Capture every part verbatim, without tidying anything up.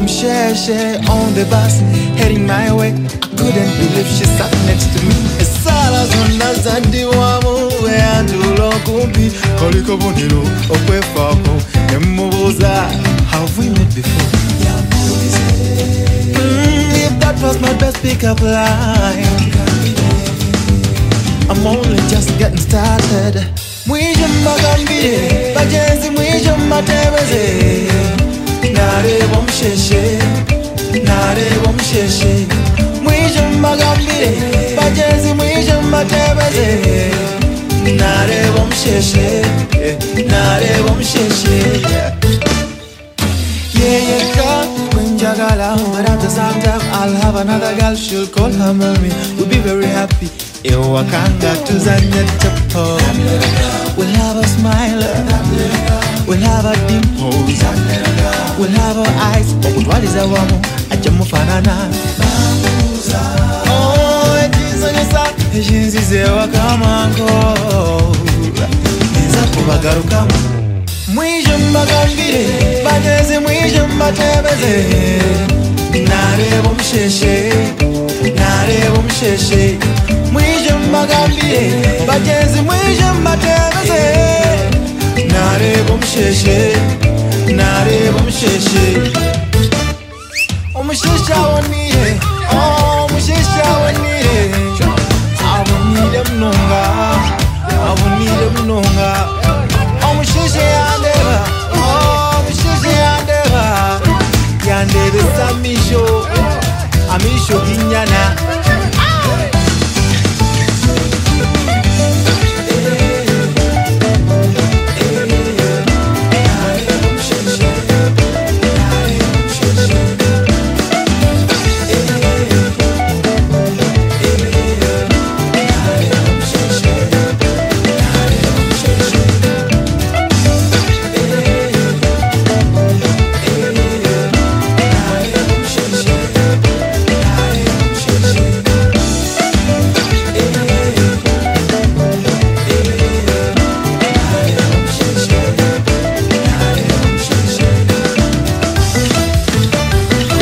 Bom Sheshe on the bus, heading my way. I couldn't believe she sat next to me. Sala zona zandi wamu weandulo kumpi koliko bonilo okwe fako emubuza. Have we met before? Mm, if that was my best pickup line, I'm only just getting started. Mwisho magambire bajenzi mwisho matebeze. Nare Bom Sheshe, nare Bom Sheshe. Mwisho magambire bajenzi mwisho matebeze. Nare Bom Sheshe, nare Bom Sheshe. Yeah, yeah, girl, Kunjagala, but at the same time I'll have another girl, she'll call her mommy. We'll be very happy. Ewakanga tuzanye tepo. We'll have a smile, we'll have a dimples, we'll have our eyes. But what is a woman? Ajamu fanana. Oh, Jesus, Jesus, Jesus, ewakamango. Nza kubagaruka. Mwisho magambire, bageze mwisho matebeze. Nare Bom Sheshe, nare Bom Sheshe. Mwisho magambire, bageze mwisho matebeze. Nare Bom Sheshe, nare Bom Sheshe. Omushesha woniye, oh omushesha woniye. Abonile mnonga, abonile mnonga. Omusheshe yandeba, oh omusheshe yandeba. Yandebe samisho, amisho ginyana.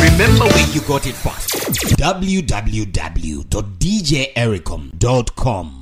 Got it fast. w w w dot d j ericom dot com